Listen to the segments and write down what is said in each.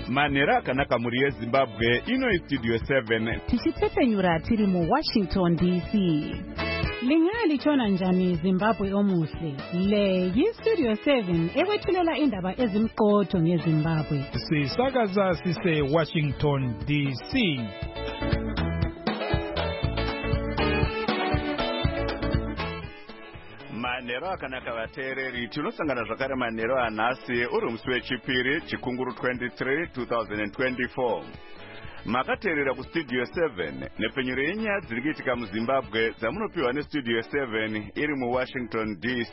manhero akanaka muri yezimbabwe ino istudio 7 tichitefenyura tiri muwashington dc. Lingalitshona njani Zimbabwe omuhle? Le yistudio 7 ekwethulela indaba ezimqotho ngeZimbabwe. Sisakaza sise Washington DC. manhero akanaka vateereri, tinosangana zvakare manhero anhasi uri musi wechipiri chikunguru 23 2024. makateerera kustudio 7 nepfenyuro yenyaya dziri kuitika muzimbabwe dzamunopiwa nestudio 7 iri muwashington dc.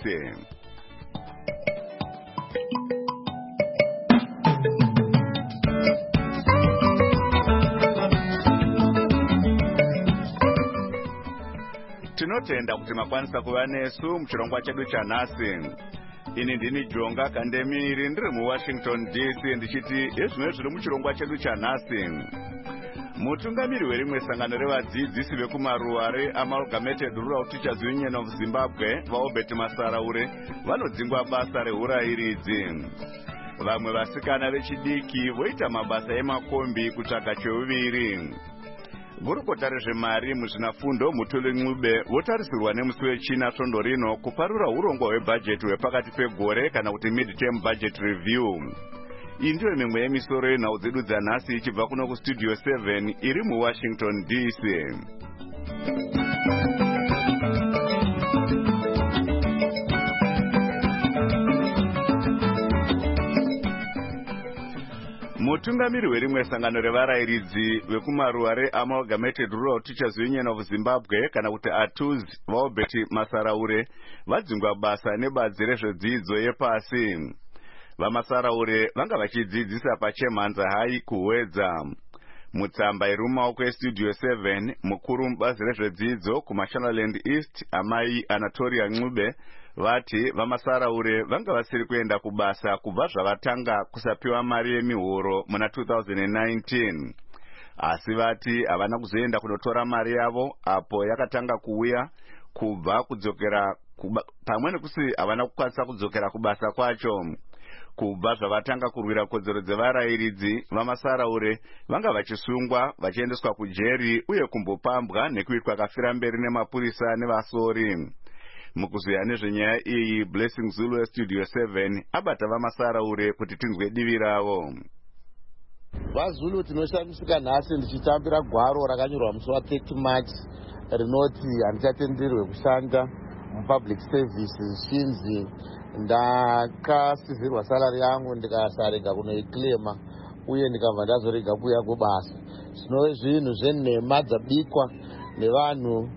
tinotenda kuti makwanisa kuva nesu muchirongwa chedu chanhasi. ini ndini Jonga Kandemiri ndiri muwashington dc ndichiti ezvimwe zviri muchirongwa chedu chanhasi. mutungamiri werimwe sangano revadzidzisi vekumaruare amalgamated rural teachers union of zimbabwe vaobert masaraure vanodzingwa basa reurayiridzi. vamwe vasikana vechidiki voita mabasa emakombi kutsvaga cheuviri. gurukota rezvemari muzvinafundo Mutuli Ncube votarisirwa nemusi wechina svondo rino kuparura urongwa hwebhajeti hwepakati pegore kana kuti mid-term budget review. iyi ndiyo mimwe yemisoro yenhau dzedu dzanhasi ichibva kuno kustudio 7 iri muwashington dc. mutungamiri werimwe sangano revarayiridzi vekumaruare amalgamated rural teachers union of zimbabwe kana kuti ATUZ vaobert masaraure vadzingwa basa nebadzi rezvedzidzo yepasi. vamasaraure vanga vachidzidzisa pachemhanza hai kuhwedza. mutsamba iri mumaoko estudio 7 mukuru mubazi rezvedzidzo kumashonaland east amai Anatolia Ncube vati vamasaraure vanga vasiri kuenda kubasa kubva zvavatanga kusapiwa mari yemihoro muna 2019, asi vati havana kuzoenda kunotora mari yavo apo yakatanga kuuya kubva kudzokera pamwe nekusi havana kukwanisa kudzokera kubasa kwacho. kubva zvavatanga kurwira kodzero dzevarayiridzi vamasaraure vanga vachisungwa vachiendeswa kujeri uye kumbopambwa nekuitwa kafira mberi nemapurisa nevasori. mukuziya nezvenyaya iyi Blessing Zulu westudio 7 abata vamasaraure kuti tinzwe divi ravo. vaZulu tinoshamisika nhasi ndichitambira gwaro rakanyorwa musi wa30 March rinoti handichatenderwe kushanda mupublic service zvinzi ndakasizirwa salari yangu ndikasarega kunoiclaima uye ndikabva ndazorega kuuya kubasa. zvino zvinhu zvenhema dzabikwa nevanhu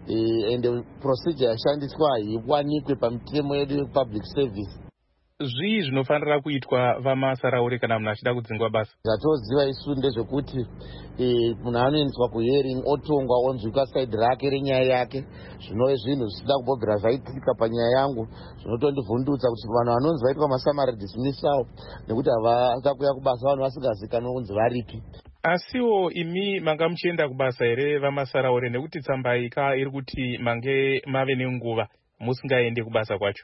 ende procedure yashandiswa haiwanikwe pamitemo yedu yepublic service. zvii zvinofanira kuitwa vamasaraure kana munhu achida kudzingwa basa? zvatoziva isu ndezvekuti munhu anoendeswa kuhearing otongwa onzwika saidi rake renyaya yake. zvinove zvinhu zvisida kumbobvira zvaitika panyaya yangu zvinotondivhundutsa kuti vanhu vanonzi vaitwa masamari dismissal nekuti havada kuuya kubasa vanhu vasingazikanwa kunzi varipi. asiwo imi manga muchienda kubasa here vamasaraure, nekuti tsamba ika iri kuti mange mave nenguva musingaende kubasa kwacho?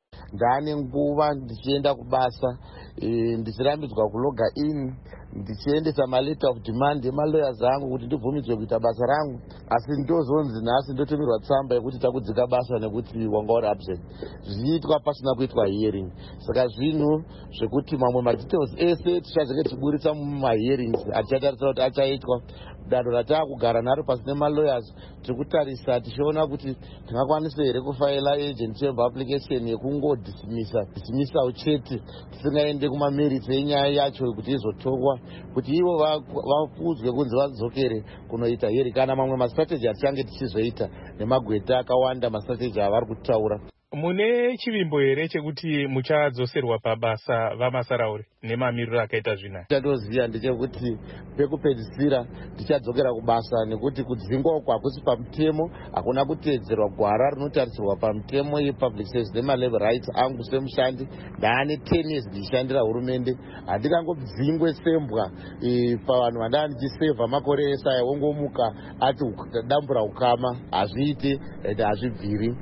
ndane nguva ndichienda kubasa, ndichirambidzwa kuloga in, ndichiendesa maleta of demand emalawyers angu kuti ndibvumidzwe kuita basa rangu, asi ndozonzi nhasi ndotumirwa tsamba yekuti takudzika basa nekuti wanga uri absent. zviitwa pasina kuitwa hearing. saka zvinhu zvekuti mamwe madetails ese tichazenge tichiburitsa mumahearings atichatarisa kuti achaitwa. dando rataakugara naro pasi nemalawyers tikutarisa tichiona kuti tingakwanisa here kufaila agent chamber application yekungodismissal chete tisingaende kumamerits enyaya yacho kuti izotongwa kuti ivo vakudzwe kunzi vadzokere kunoita hearing kana mamwe mastrategy atichange tichizoita nemagweta akawanda mastrategy avari kutaura. mune chivimbo here chekuti muchadzoserwa pabasa vamasaraure nemamiriro akaita zvinaya? chandinoziva ndechekuti pekupedzisira tichadzokera kubasa nekuti kudzingwa uku hakusi pamutemo, hakuna kuteedzerwa gwara rinotarisirwa pamutemo yepublic service nemalevel rights angu semushandi. ndaane 10 years ndichishandira hurumende, handikangodzingwe sembwa pavanhu vandaa ndichisevha makore esaya wongomuka ati dambura ukama. hazviiti ende hazvibviri.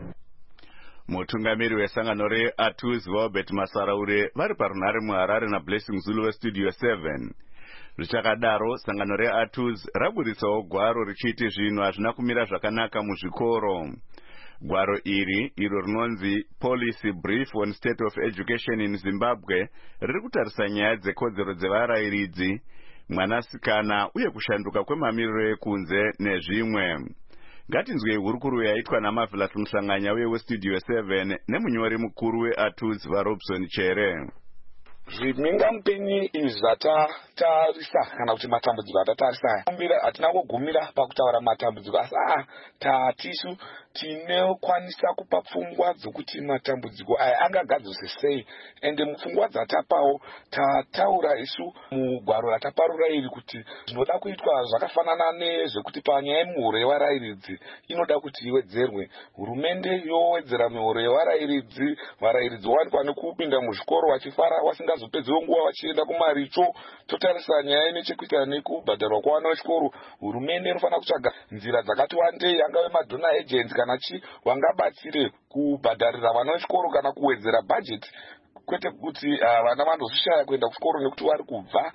mutungamiri wesangano reATUZ vaobert masaraure vari parunhare muharare naBlessing Zulu westudio 7. Zvichakadaro, sangano reATUZ rabuditsawo gwaro richiti zvinhu hazvina kumira zvakanaka muzvikoro. Gwaro iri, iro rinonzi Policy Brief on State of Education in Zimbabwe, riri kutarisa nyaya dzekodzero dzevarairidzi, mwanasikana uye kushanduka kwemamiriro ekunze nezvimwe. Ngatinzwei hurukuru yaitwa naMarvelous Musanganya weStudio 7 nemunyori mukuru weATUZ vaRobson Chere. Zvimhingamupenyi zvatatarisa kana kuti matambudziko atatarisa hatina kugumira pakutaura matambudziko asi tatisu tinokwanisa kupa pfungwa dzokuti matambudziko aya angagadzirwa sei ende mupfungwa dzatapawo tataura isu mugwaro rataparura iri kuti zvinoda kuitwa zvakafanana nezvekuti panyaya yemuhuro yevarairidzi inoda kuti iwedzerwe. Hurumende yowedzera mihuro yevarairidzi, varairidzi wawanikwa nekupinda muzvikoro vachifara wasingazopedzewo nguva vachienda kumaricho. Totarisa nyaya inechekuita nekubhadharwa kwavana vechikoro, hurumende inofanira kutsvaga nzira dzakati wandei, angave madona agents kana chi wangabatsire kubhadharira vana vechikoro kana kuwedzera bhajeti, kwete kuti vana vanozvishaya kuenda kuchikoro nekuti vari kubva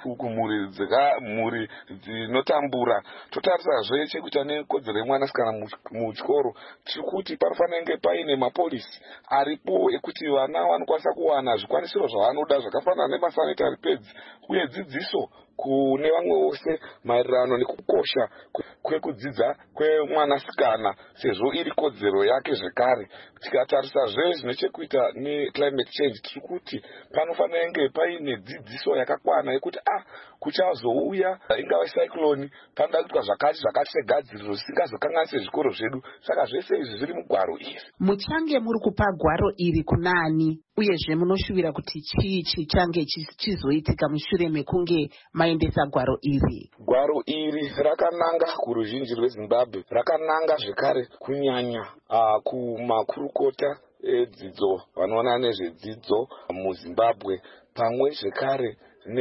kumhuri dzinotambura. Totarisazve chekuita nekodzero yemwanasikana muchikoro, tirikuti panofanira kunge paine mapolisi aripo ekuti vana vanokwanisa kuwana zvikwanisiro zvavanoda zvakafanana nemasanitary pads uye dzidziso kune vamwe vose maererano nekukosha kwekudzidza kwemwanasikana sezvo iri kodzero yake zvekare. Tikatarisa zvine chekuita neclimate change, tirikuti panofanira kunge paine dzidziso yakakwana yekuti kuchazouya ingava cyclone, panoda kuitwa zvakati segadziriro zvisingazokanganise zvikoro zvedu. Saka zvese izvi zviri mugwaro iri. Muchange muri kupa gwaro iri kunani uyezve munoshuvira kuti chii chichange chizoitika mushure mekunge maendesa gwaro iri? Gwaro iri rakananga kuruzhinji rweZimbabwe, rakananga zvekare kunyanya kumakurukota edzidzo vanoona nezvedzidzo muZimbabwe, pamwe zvekare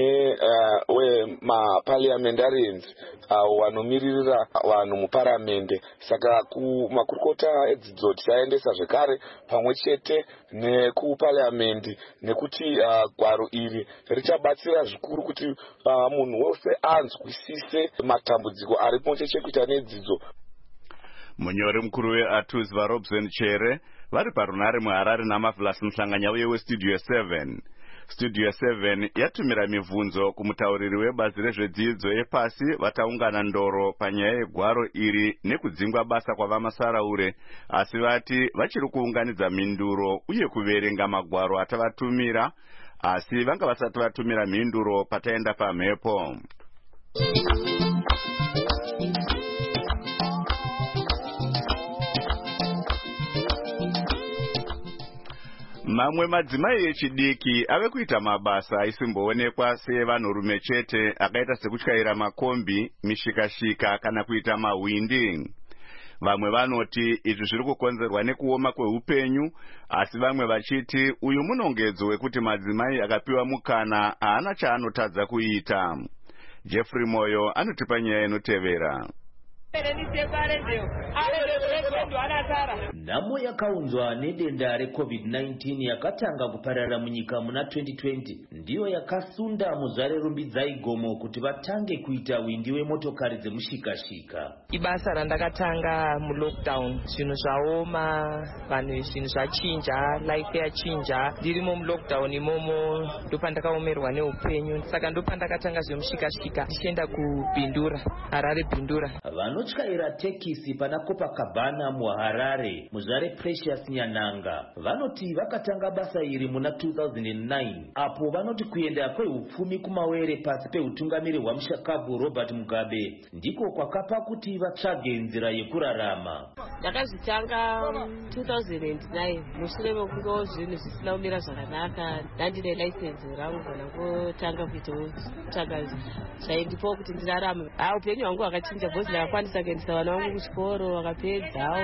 maparliamentarians avo vanomiririra vanhu muparamende. Saka kumakurukota edzidzo tisaendesa zvekare pamwe chete nekuparliamendi, nekuti gwaro iri richabatsira zvikuru kuti munhu wose anzwisise matambudziko aripo chekuita nedzidzo. Munyori mukuru weATUZ vaRobson Chere vari parunare muHarare naMarvelous Musanganya weStudio 7. Studio 7 yatumira mibvunzo kumutauriri webazi rezvedzidzo yepasi vataungana ndoro panyaya yegwaro iri nekudzingwa basa kwavamasaraure, asi vati vachiri kuunganidza mhinduro uye kuverenga magwaro atavatumira, asi vanga vasati vatumira mhinduro pataenda pamhepo. Mamwe madzimai echidiki ave kuita mabasa aisimboonekwa sevanhurume chete, akaita sekutyaira makombi, mishikashika kana kuita mahwindi. Vamwe vanoti izvi zviri kukonzerwa nekuoma kweupenyu, asi vamwe vachiti uyu munongedzo wekuti madzimai akapiwa mukana haana chaanotadza kuita. Jeffrey Moyo anotipa nyaya inotevera. Nhamo yakaunzwa nedenda reCovid-19 yakatanga kuparara munyika muna 2020 ndiyo yakasunda muzvare rumbidzai gomo kuti vatange kuita windi wemotokari dzemushikashika. Ibasa randakatanga mulockdown, zvinhu zvaoma, vanhu zvinhu zvachinja, life yachinja. Ndirimo mulockdown imomo ndopandakaomerwa neupenyu, saka ndopandakatanga zvemushikashika ndichienda kuBhindura, Harare Bhindura. Vanotyaira tekisi pana Copacabana muHarare, muzvare Precious Nyananga, vanoti vakatanga basa iri muna 2009, apo vanoti kuenda kwehupfumi kumawere pasi peutungamiri hwamushakabvu Robert Mugabe ndiko kwakapa kuti vatsvage nzira yekurarama. Ndakazvitanga 2009 mushure mekunge zvinhu zvisina kumira zvakanaka, ndandine license rangu kana kutanga kuitsvaga zvaindipawo kuti ndirarame. Upenyu hwangu hwakachinja, bhozi ndakakwanisa kuendesa vana vangu kuchikoro vakapedzawo.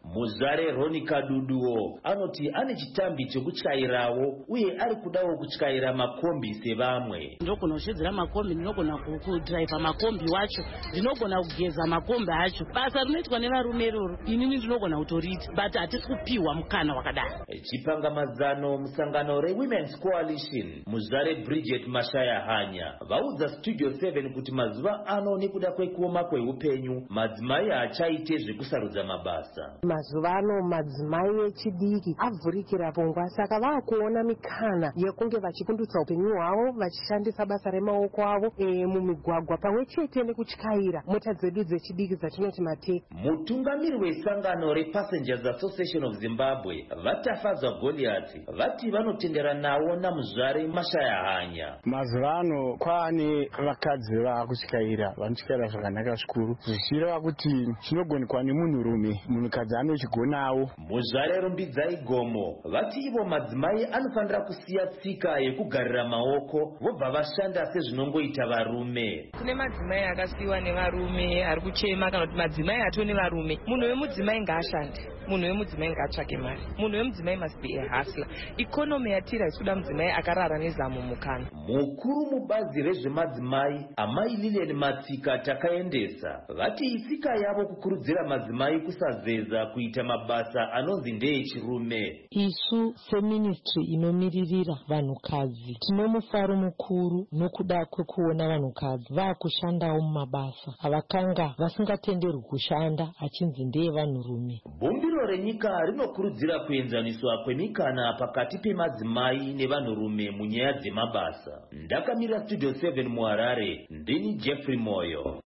Muzare Roni Kaduduo anoti ane chitambi chekutyairawo uye ari kudawo kutyaira makombi sevamwe. Ndinogona kushidzira makombi, ndinogona kudhiraivha makombi wacho, ndinogona kugeza makombi acho. Basa rinoitwa nevarume iroro inini ndinogona kutoriita, but hatisi kupiwa mukana wakadaro. Chipangamadzano musangano reWomen's Coalition Muzare Bridget Mashaya Hanya vaudza Studio 7 kuti mazuva ano nekuda kwekuoma kweupenyu madzimai achaite zvekusarudza mabasa. Mazuva ano madzimai echidiki avhurikira pfungwa, saka vakuona mikana yekunge vachipundutsa upenyu hwavo vachishandisa basa remaoko avo mumigwagwa pamwe chete nekutyaira mota dzedu dzechidiki dzatinoti mateki. Mutungamiri wesangano rePassengers Association of Zimbabwe vatafadzwa Goliath vati vanotendera nawo naMuzare Mashaya Hanya. Mazuva ano kwaane vakadzi vakutyaira, vanotyaira zvakanaka zvikuru zvichireva kuti chinogonekwa nemunhurume munhukadzi anochigonawo. Muzare Rumbidzai Gomo vati ivo madzimai anofanira kusiya tsika yekugarira maoko vobva vashanda sezvinongoita varume. Kune madzimai akasiyiwa nevarume ari kuchema kana kuti madzimai atoo nevarume. Munhu wemudzimai ngaashande, munhu wemudzimai ngaatsvake mari, munhu wemudzimai must be a hustler. Ikonomi yatiri haisikuda mudzimai akarara nezamu mukana. Mukuru mubazi rezvemadzimai Amai Lilian Matsika takaendesa vati itsika yavo kukurudzira madzimai kusaveza kuita mabasa anonzi ndeechirume. Isu seministry inomiririra vanhukadzi tino mufaro mukuru nokuda kwekuona vanhukadzi vakushandawo mumabasa avakanga vasingatenderwi kushanda achinzi ndeevanhurume. Bumbiro renyika rinokurudzira kuenzaniswa kwemikana pakati pemadzimai nevanhurume munyaya dzemabasa. Ndakamira Studio 7 muHarare, ndini Jeffrey Moyo.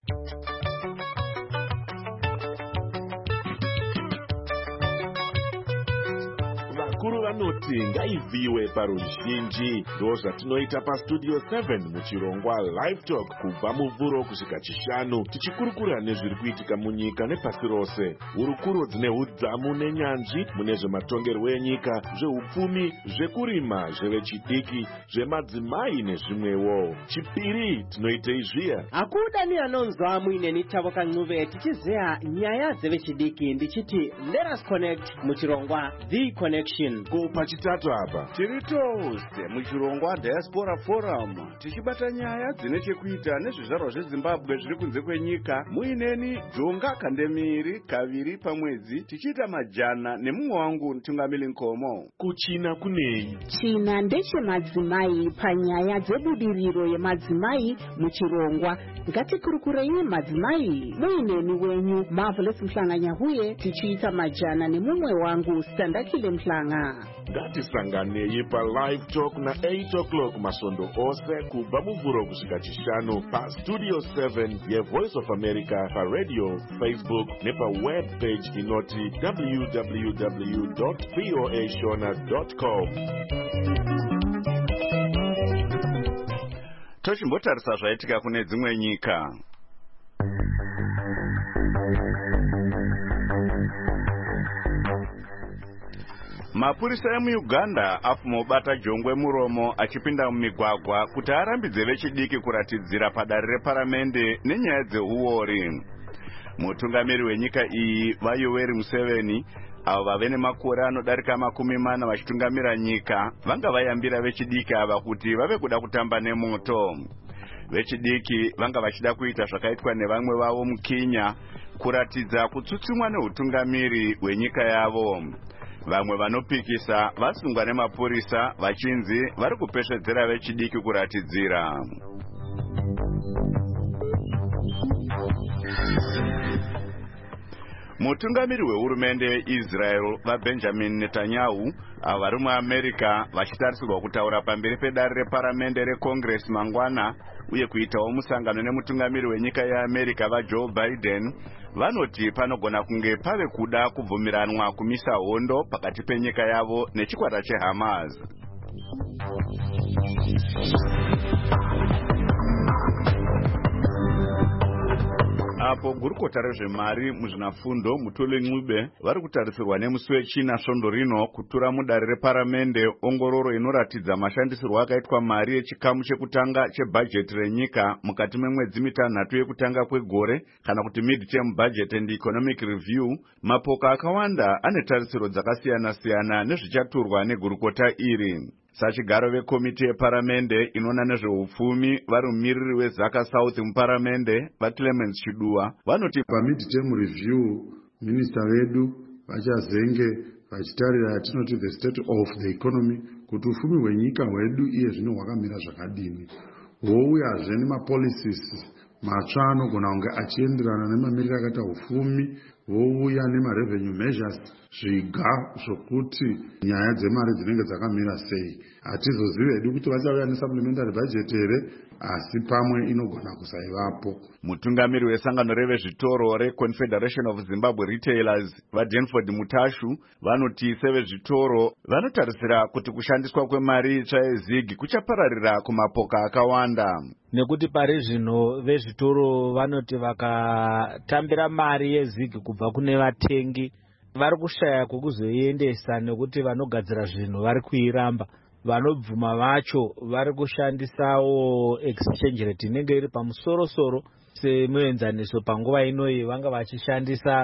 Vakuru vanoti ngaivhiwe paruzhinji, ndozvatinoita paStudio 7 muchirongwa Live Talk kubva muvhuro kusvika chishanu, tichikurukura nezviri kuitika munyika nepasi rose. Hurukuro dzine udzamu nenyanzvi mune zvematongerwo enyika, zveupfumi, zvekurima, zvevechidiki, zvemadzimai nezvimwewo. Chipiri tinoitei zviya. Akuda ni anonzwa muine nitavo kanguve tichizeya nyaya dzevechidiki ndichiti let us connect muchirongwa The Connection. Ko pachitatu apa tiri tose muchirongwa Diaspora Forum tichibata nyaya dzine chekuita nezvizvarwa zveZimbabwe zviri kunze kwenyika. Muineni Jonga Kandemiri kaviri pamwedzi tichiita majana nemumwe wangu Mtungamili Nkomo. Kuchina kunei? China ndechemadzimai panyaya dzebudiriro yemadzimai muchirongwa. Ngatikurukurei madzimai muineni wenyu Marvelous Mhlanganyahuye tichiita majana nemumwe wangu Standakile Mhlanga. Ngatisanganei paLive Talk na 8 o'clock masondo ose kubva muvhuro kusvika chishanu paStudio 7 yeVoice of America paradio, Facebook nepaweb page inoti www.voashona.com. Tochimbotarisa zvaitika kune dzimwe nyika. Mapurisa emuUganda afumobata jongwe muromo achipinda mumigwagwa kuti arambidze vechidiki kuratidzira padare reparamende nenyaya dzeuori. Mutungamiri wenyika iyi vaYoweri Museveni avo vave nemakore anodarika 40 vachitungamira nyika vanga vayambira vechidiki ava kuti vave kuda kutamba nemoto. Vechidiki vanga vachida kuita zvakaitwa nevamwe vavo muKenya, kuratidza kutsutsumwa neutungamiri hwenyika yavo. Vamwe vanopikisa vasungwa nemapurisa vachinzi vari kupeshedzera vechidiki kuratidzira. Mutungamiri wehurumende yeIsrael vaBenjamin Netanyahu avo vari muAmerica vachitarisirwa kutaura pamberi pedare reparamende reCongress mangwana uye kuitawo musangano nemutungamiri wenyika yeAmerica vaJoe Biden vanoti panogona kunge pave kuda kubvumiranwa kumisa hondo pakati penyika yavo nechikwata cheHamas. apo gurukota rezvemari muzvinafundo Mutole Ncube vari kutarisirwa nemusi wechina svondo rino kutura mudare reparamende ongororo inoratidza mashandisirwo akaitwa mari yechikamu chekutanga chebhajeti renyika mukati memwedzi mitanhatu yekutanga kwegore kana kuti mid-term budget and economic review. Mapoka akawanda ane tarisiro dzakasiyana-siyana nezvichaturwa negurukota iri. Sachigaro vekomiti yeparamende inoona nezveupfumi vari mumiriri weZaka South muparamende vaClemens Chiduwa vanoti pamid-term review minista vedu vachazenge vachitarira yatinoti the state of the economy kuti ufumi hwenyika hwedu iye zvino hwakamira zvakadini, vouyazve nemapolicies matsva anogona kunge achienderana nemamiriro akaita ufumi, vouya nemarevenue measures, zviga zvokuti nyaya dzemari dzinenge dzakamira sei. Hatizozivi hedu kuti vachauya nesupplementary budget here, asi pamwe inogona kusaivapo. Mutungamiri wesangano revezvitoro reConfederation of Zimbabwe Retailers vaDenford Mutashu vanoti sevezvitoro vanotarisira kuti kushandiswa kwemari itsva yezigi kuchapararira kumapoka akawanda. Nekuti pari zvino vezvitoro vanoti vakatambira mari yezigi kubva kune vatengi vari kushaya kwekuzoiendesa, nekuti vanogadzira zvinhu vari kuiramba. Vanobvuma vacho vari kushandisawo exchange rate inenge iri pamusoro-soro semuenzaniso. Panguva inoyi vanga vachishandisa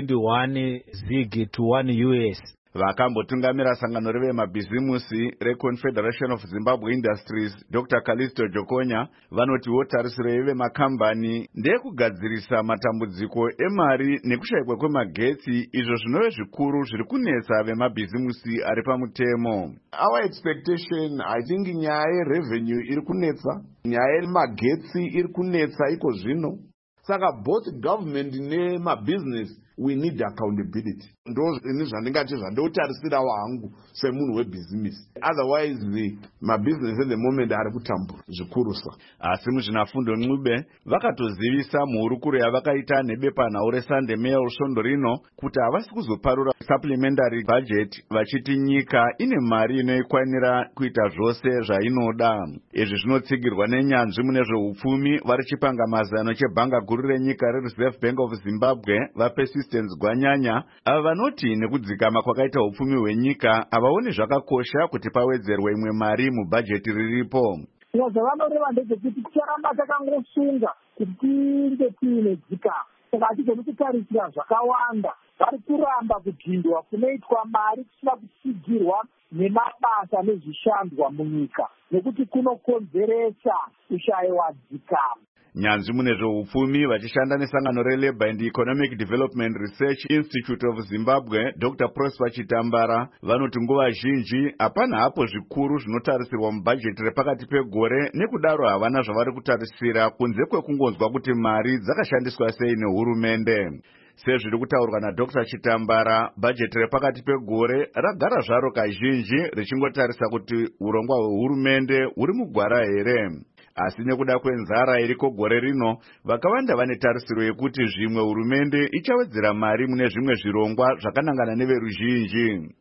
21 zig to 1 US. Vakambotungamira sangano revemabhizimusi reConfederation of Zimbabwe Industries Dr. Callisto Jokonya vanoti tarisiro yevemakambani ndeyekugadzirisa matambudziko emari nekushayikwa kwemagetsi, izvo zvinove zvikuru zviri kunetsa vemabhizimusi ari pamutemo. Our expectation, I think, nyaya yerevenue iri kunetsa, nyaya yemagetsi iri kunetsa iko zvino. Saka both government nemabusiness we need accountability. Ndo ini zvandingati zvandotarisira wangu semunhu webusiness. Otherwise mabusiness at the moment ari kutambura zvikurusa. Asi muzvinafundo Ncube vakatozivisa muhurukuro yavakaita nebepanhau reSunday Mail svondo rino kuti havasi kuzoparura supplementary budget vachiti nyika ine mari inoikwanira kuita zvose zvainoda. Izvi zvinotsigirwa nenyanzvi mune zveupfumi vari chipanga mazano chebhanga guru renyika reReserve Bank of Zimbabwe vaPersistence Gwanyanya, ava vanoti nekudzikama kwakaita upfumi hwenyika havaoni zvakakosha kuti pawedzerwe imwe mari mubhajeti riripo. Zvanoreva ndezvekuti ticharamba takangosunga kuti tinge tiine dzikama, saka hatigoni kutarisira zvakawanda. Vari kuramba kupindwa kunoitwa mari kusina kutsigirwa nemabasa nezvishandwa munyika, nekuti kunokonzeresa kushayiwa dzikama. Nyanzvi mune zveupfumi vachishanda nesangano reLabour and Economic Development Research Institute of Zimbabwe Dr. Prosper Chitambara vanoti nguva zhinji hapana hapo zvikuru zvinotarisirwa mubhajeti repakati pegore, nekudaro havana zvavari kutarisira kunze kwekungonzwa kuti mari dzakashandiswa sei nehurumende. Sezviri kutaurwa naDr. Chitambara, bhajeti repakati pegore ragara zvaro kazhinji richingotarisa kuti urongwa hwehurumende huri mugwara here. Asi nekuda kwenzara iriko gore rino, vakawanda vane tarisiro yekuti zvimwe hurumende ichawedzera mari mune zvimwe zvirongwa zvakanangana neveruzhinji.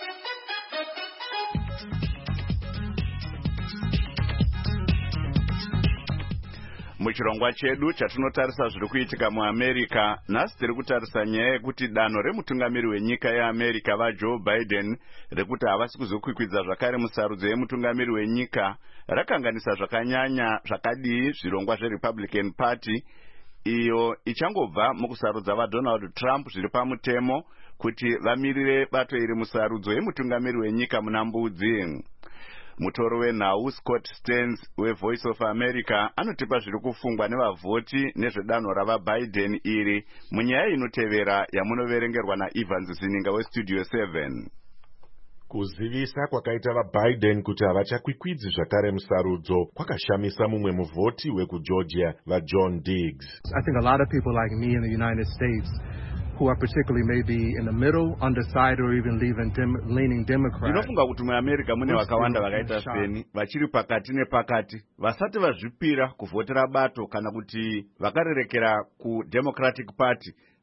Muchirongwa chedu chatinotarisa zviri kuitika muAmerica, nhasi tiri kutarisa nyaya yekuti danho remutungamiri wenyika yeAmerica vaJoe Biden rekuti havasi kuzokwikwidza zvakare musarudzo yemutungamiri wenyika rakanganisa zvakanyanya zvakadii zvirongwa zveRepublican Party iyo ichangobva mukusarudza vaDonald Trump zviri pamutemo kuti vamirire bato iri musarudzo yemutungamiri wenyika muna mbudzi. Mutoro wenhau Scott Stearns weVoice of America anotipa zviri kufungwa nevavhoti nezvedanho ravaBiden iri munyaya inotevera yamunoverengerwa naEvans Zininga weStudio 7. Kuzivisa kwakaita vaBiden kuti havachakwikwidzi zvakare musarudzo kwakashamisa mumwe muvhoti wekuGeorgia vaJohn Diggs. I think a lot of people like me in the United States who are particularly maybe in the middle, undecided, or even leaning Democrat. Ndinofunga kuti muAmerica mune vakawanda vakaita seni vachiri pakati nepakati vasati vazvipira kuvhotera bato kana kuti vakarerekera kuDemocratic Party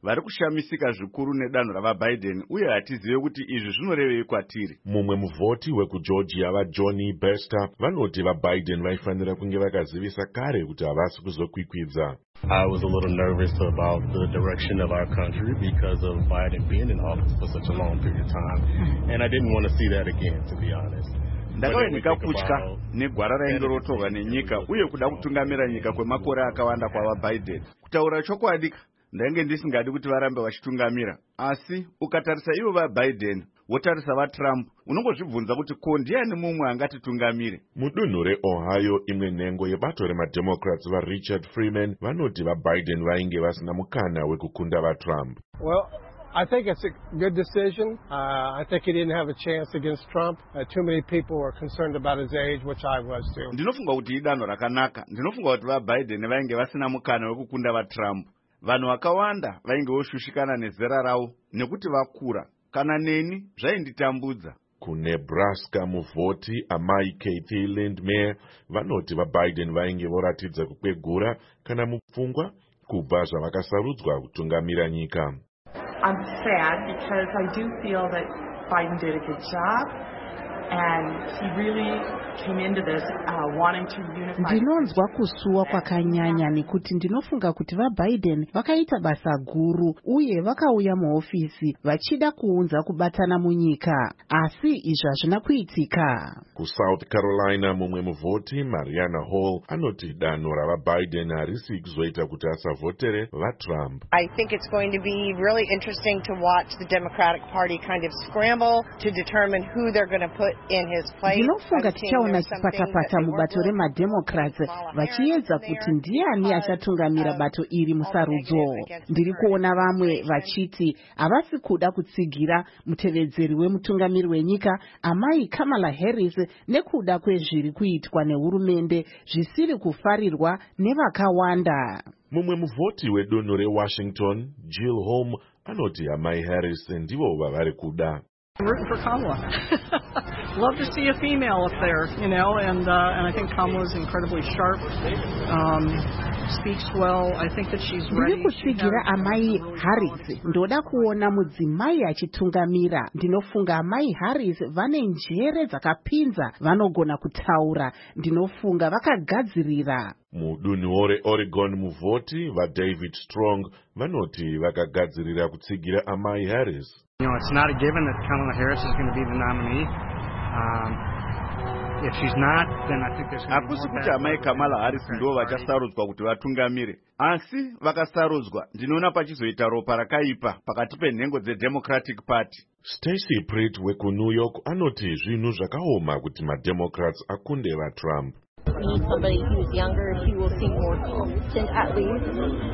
vari kushamisika zvikuru nedanho ravaBiden uye hatizive kuti izvi zvinorevei kwatiri. Mumwe muvhoti wekugeorgia vaJohnny Bester vanoti vaBiden vaifanira kunge vakazivisa kare kuti havasi kuzokwikwidza. I was a little nervous about the direction of our country because of Biden being in office for such a long period of time, and I didn't want to see that again, to be honest. Ndakauya ndikakutya negwara raingorotorwa nenyika uye kuda kutungamira nyika kwemakore akawanda kwavaBiden. Kutaura chokwadi, ndainge ndisingadi kuti varambe vachitungamira, asi ukatarisa ivo vaBiden wotarisa vaTrump unongozvibvunza kuti ko ndiani mumwe angatitungamire. Mudunhu reOhio imwe nhengo yebato remademocrats vaRichard Freeman vanoti vaBiden vainge vasina mukana wekukunda vaTrump. Well, I think it's a good decision. I think he didn't have a chance against Trump. Too many people were concerned about his age, which I was too. Ndinofunga kuti idanho rakanaka. Ndinofunga kuti vaBiden vainge vasina mukana wekukunda vaTrump. Vanhu vakawanda vainge voshushikana nezera ravo nekuti vakura. Kana neni zvainditambudza. KuNebraska muvhoti amai Kathy Lindmer vanoti vaBiden vainge voratidza kukwegura kana mupfungwa kubva zvavakasarudzwa kutungamira nyika. I'm sad because I do feel that Biden did a good job and he really came into this wanting to unify. Ndinonzwa kusuwa kwakanyanya nekuti ndinofunga kuti vaBiden vakaita basa guru uye vakauya muofisi vachida kuunza kubatana munyika, asi izvi hazvina kuitika. KuSouth Carolina mumwe muvhoti Mariana Hall anoti danho ravaBiden harisi kuzoita kuti asavhotere vaTrump. I think it's going to be really interesting to watch the Democratic Party kind of scramble to determine who they're going to put in his place. Ndinofunga tichaona chipatapata mubato remademocrats vachiedza kuti ndiani achatungamira bato iri musarudzo. Ndiri kuona vamwe vachiti havasi kuda kutsigira mutevedzeri wemutungamiri wenyika amai Kamala Harris nekuda kwezviri kuitwa nehurumende zvisiri kufarirwa nevakawanda. Mumwe muvhoti wedunhu reWashington Jill Holm anoti amai Harris ndivo vavari kuda. I'm rooting for Kamala. Love to see a female up there, you know, and I think Kamala is incredibly sharp, speaks well. I think that she's ready. Ndiri kutsigira amai Harris. Ndoda kuona mudzimai achitungamira. Ndinofunga amai Harris vane njere dzakapinza, vanogona kutaura. Ndinofunga vakagadzirira. Mudunhu reOregon muvhoti vaDavid Strong vanoti vakagadzirira kutsigira amai Harris. You know, it's not a given that Kamala Harris is going to be the nominee. If she's not, then I think there's going to be more. Akusi kuti amai Kamala Harris ndo vachasarudzwa kuti vatungamire. Asi vakasarudzwa, ndinoona pachizoita ropa rakaipa pakati penhengo dzeDemocratic Party. Stacey Pritt wekuNew York anoti zvinhu zvakaoma kuti maDemocrats akunde vaTrump. We need somebody who's younger, who will seem more competent at least,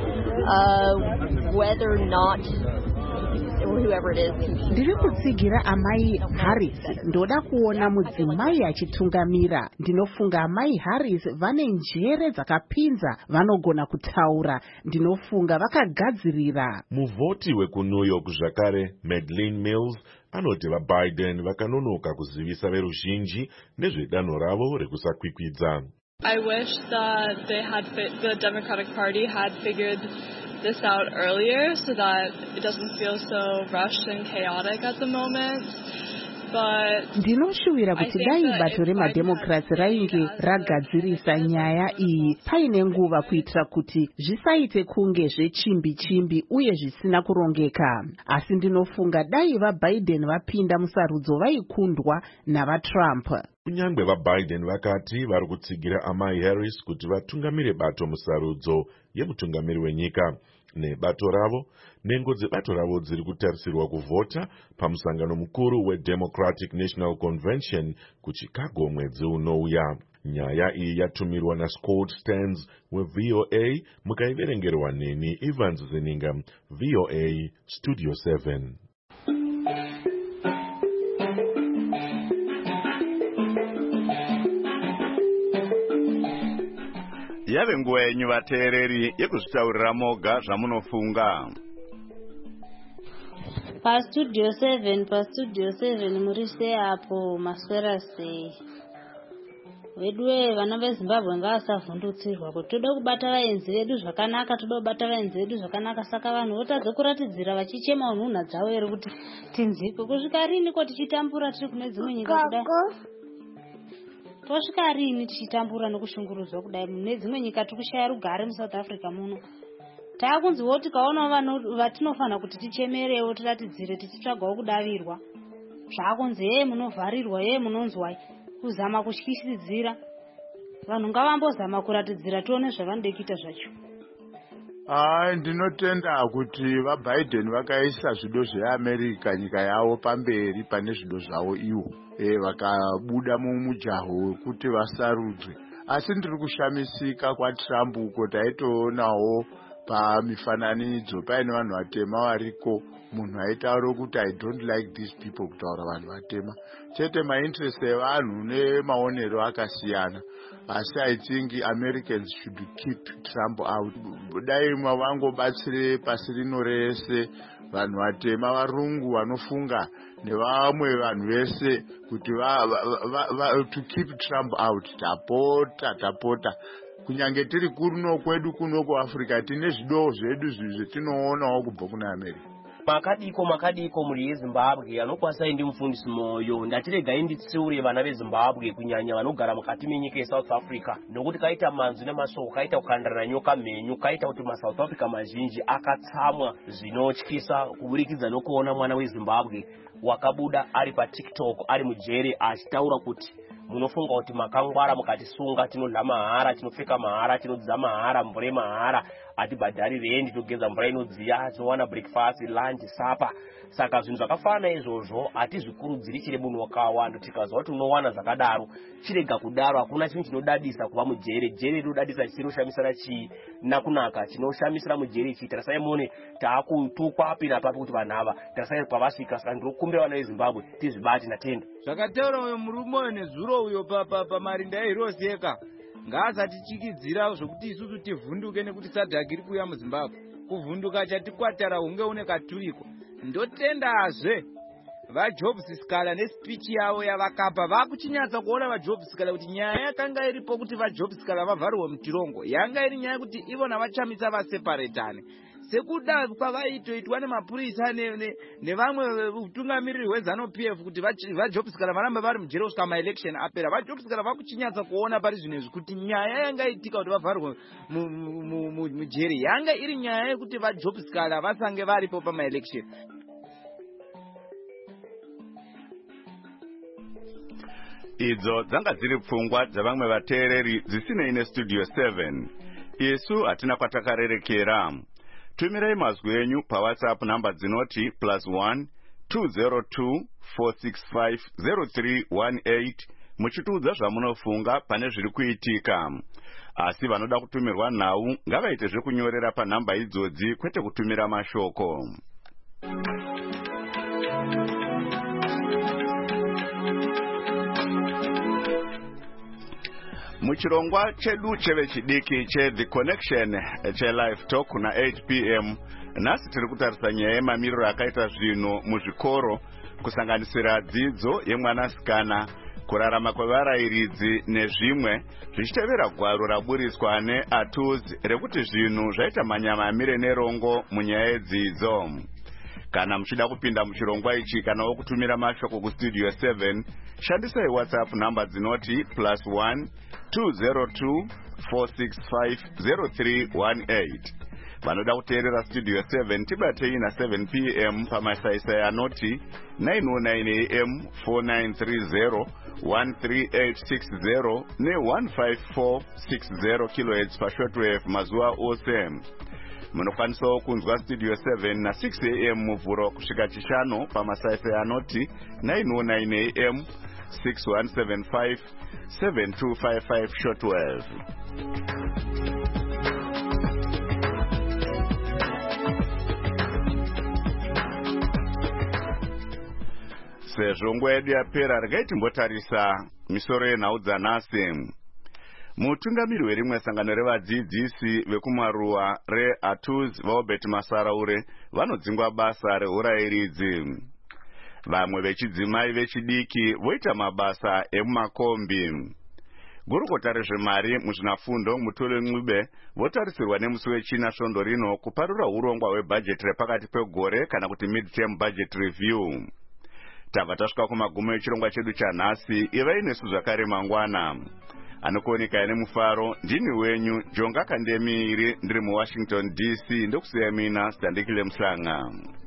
whether or not whoever it is. Ndiri kutsigira amai Harris. Ndoda kuona mudzimai achitungamira. Ndinofunga amai Harris vane njere dzakapinza, vanogona kutaura. Ndinofunga vakagadzirira. Muvhoti wekuNew York zvakare Madeleine Mills anoti vaBiden vakanonoka kuzivisa veruzhinji nezvedanho ravo rekusakwikwidza. I wish that the Democratic Party had figured this out earlier so that it doesn't feel so rushed and chaotic at the moment. Ndinoshuvira kuti dai bato remademocrats rainge ragadzirisa nyaya iyi paine nguva kuitira kuti zvisaite kunge zvechimbi-chimbi uye zvisina kurongeka. Asi ndinofunga dai vaBiden vapinda musarudzo vaikundwa navaTrump. Kunyangwe vaBiden vakati vari kutsigira amai Harris kuti vatungamire bato musarudzo yemutungamiri wenyika. Nebato ravo, nhengo dzebato ravo dziri kutarisirwa kuvhota pamusangano mukuru weDemocratic National Convention kuChicago mwedzi unouya. Nyaya iyi yatumirwa naScott Stearns weVOA, mukaiverengerwa neni Evans Zeninga, VOA Studio 7. Yave nguva yenyu vateereri yekuzvitaurira moga zvamunofunga. Pastudio 7 muri sei apo maswera sei? vedu vana vezimbabwe ngavasavhundutsirwa kuti toda kubata vaenzi vedu zvakanaka, toda kubata vaenzi vedu zvakanaka. Saka vanhu votadza kuratidzira vachichema nhunha dzavo ere kuti tinzikwe. Kusvika riniko tichitambura tiri kune dzimwe nyika kudai? Tosvika rini tichitambura nokushungurudzwa kudai? Mune dzimwe nyika tiri kushaya rugare muSouth Africa muno. Taakunziwo tikaonawo vanhu vatinofanira kuti tichemerewo, tiratidzire tichitsvagawo kudavirwa. Zvaakunzi munovharirwa, munonzwai, kuzama kutyisidzira. Vanhu ngavambozama kuratidzira tione zvavanode kuita zvacho. Ndinotenda kuti vaBiden vakaisa zvido zveAmerica nyika yavo pamberi pane zvido zvavo ivo. Vakabuda mumujaho wekuti vasarudzwe. Asi ndiri kushamisika kwaTrump uko taitoonawo pamifananidzo paine vanhu vatema variko, munhu aitaura kuti I don't like these people, kutaura vanhu vatema. Chete mainterest evanhu nemaonero akasiyana. Asi I think Americans should keep Trump out. Dai mavangobatsire pasi rino rese vanhu vatema, varungu vanofunga nevamwe vanhu vese kuti to keep Trump out. Tapota kunyange tiri kuno kwedu kuno kuAfrica tine zvido zvedu zvetinoonawo kubva kuna America. Makadiko muri yeZimbabwe anokwanisa ndi mufundisi moyo ndatiregai nditsiure vana veZimbabwe kunyanya vanogara mukati menyika yeSouth Africa, nokuti kaita manzwi nemasoko, kaita kukandirana nyoka mhenyu, kaita kuti maSouth Africa mazhinji akatsamwa zvinotyisa kuburikidza nokuona mwana weZimbabwe wakabuda ari paTikTok ari mujere achitaura kuti munofunga kuti makangwara mukatisunga, tinodla mahara, tinopfeka mahara, tinodza mahara, mvura mahara, atibhadhari rendi, togeza mvura inodziya, tinowana breakfast, lunch, supper. Saka zvinhu zvakafanana izvozvo hatizvikurudziri chiri munhu wakawanda. Tikazwa kuti unowana zvakadaro, chirega kudaro. Hakuna chinhu chinodadisa kuva mujere. Jere rinodadisa chinoshamisa chii nakunaka, chinoshamisira mujere chii. Tarasai muone taakutukwa api napapi kuti vanhu ava tarasai pavasvika. Saka ndinokumbira vana veZimbabwe tizvibate natenda. Zvakataura uyo murume uyo nezuro uyo pamarinda eHiroseka ngaasatichikidzira zvokuti isusu tivhunduke nekuti SADC iri kuuya muZimbabwe. Kuvhunduka chatikwatara hunge une katuriko. Ndotendazve vaJobs-Skala nespeech yavo yavakapa vakuchinyatsa kuona vaJobs-Skala kuti nyaya yakanga iripo kuti vaJobs-Skala vavharirwe muchirongo yanga iri nyaya kuti ivona vachamisa vaseparatane. Sekuda kwavaitoitwa nemapurisa nevamwe utungamiriri hweZANU-PF kuti vaJobs-Skala varamba vari mujere kusvika maelection apera. VaJobs-Skala vakuchinyatsa kuona pari zvinezvi kuti nyaya yanga itika kuti vavharirwe mujere yanga iri nyaya yekuti vaJobs-Skala vasange varipo pamaelection. Idzo dzanga dziri pfungwa dzavamwe vateereri dzisinei neStudio 7. Isu hatina kwatakarerekera. Tumirai mazwi enyu paWhatsApp namba dzinoti +1 202 465 0318 muchitiudza zvamunofunga pane zviri kuitika. Asi vanoda kutumirwa nhau ngavaite zvekunyorera panhamba idzodzi kwete kutumira mashoko. Muchirongwa chedu chevechidiki cheThe Connection cheLive Talk na 8 p.m. Nasi tiri kutarisa nyaya yemamiriro akaita zvinhu muzvikoro kusanganisira dzidzo yemwanasikana, kurarama kwevarayiridzi nezvimwe zvichitevera gwaro raburiswa neATUZ rekuti zvinhu zvaita manyamamire nerongo munyaya yedzidzo. Kana muchida kupinda muchirongwa ichi kana wokutumira mashoko kuStudio 7, shandisai WhatsApp namba dzinoti +1 202 465 0318. Vanoda kuteerera Studio 7 tibatei na 7 p.m. pamasaisai anoti 909 AM 4930 13860 ne15460 kHz pashortwave mazuva ose. Munokwanisawo kunzwa Studio 7 na 6 AM muvhuro kusvika chishanu pamasaisai anoti 909 AM 6175 7255 shortwave. Sezvo nguva yedu yapera, regai timbotarisa misoro yenhau dzanhasi. Mutungamiri werimwe sangano revadzidzisi vekumaruwa reATUZ vaObert Masaraure vanodzingwa basa reurayiridzi. Vamwe vechidzimai vechidiki voita mabasa emumakombi. gurukota rezvemari muzvinafundo Mutole Ncube votarisirwa nemusi wechina svondo rino kuparura urongwa hwebhajeti repakati pegore kana kuti mid-term budget review. Tabva tasvika kumagumo echirongwa chedu chanhasi. Ivai nesu zvakare mangwana. Anokuoneka nemufaro ndini wenyu Jonga Kandemiri ndiri muWashington DC ndokusiya mina Standikile Mhlanga.